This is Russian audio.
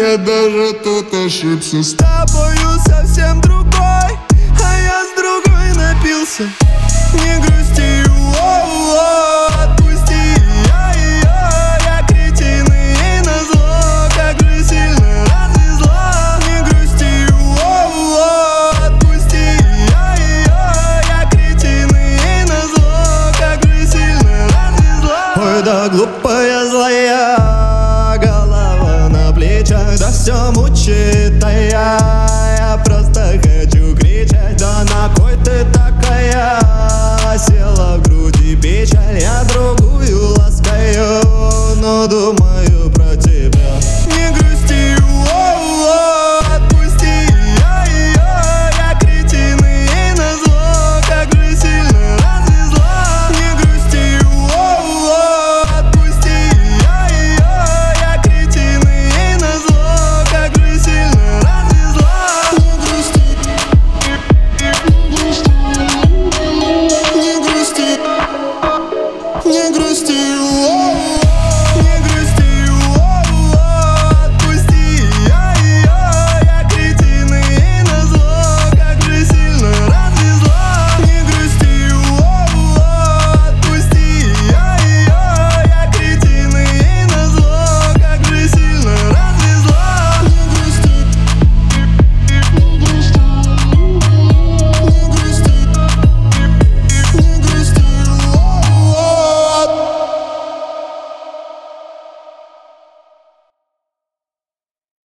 я даже тут ошибся. С тобою совсем другой, а я с другой напился. Не грусти, отпусти, я кретин и ей назло. Как же сильно развезло. Не грусти, отпусти, я кретин и ей назло. Как же сильно развезло. Ой, да глупая злая голова на плечах, да все мучит, а я просто хочу кричать. Да на кой ты такая села?